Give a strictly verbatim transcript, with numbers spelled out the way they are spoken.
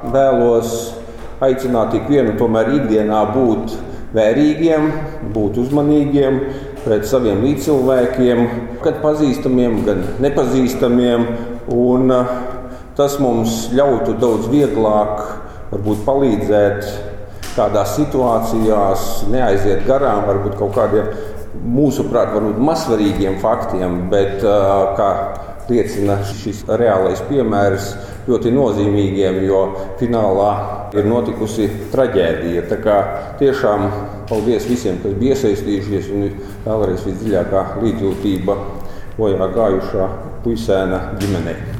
Vēlos aicināt ikvienu tomēr ikdienā būt vērīgiem, būt uzmanīgiem pret saviem līdzcilvēkiem, gan pazīstamiem, gan nepazīstamiem. Un tas mums ļautu daudz vieglāk varbūt palīdzēt tādās situācijās, neaiziet garām varbūt kaut kādiem mūsuprāt varbūt mazsvarīgiem faktiem, bet kā liecina šis reālais piemērs, ļoti nozīmīgiem, jo finālā ir notikusi traģēdija. Tā kā tiešām paldies visiem, kas bija iesaistījušies, un vēlreiz visdziļākā līdzjūtība bojā gājušā puisēna ģimenei.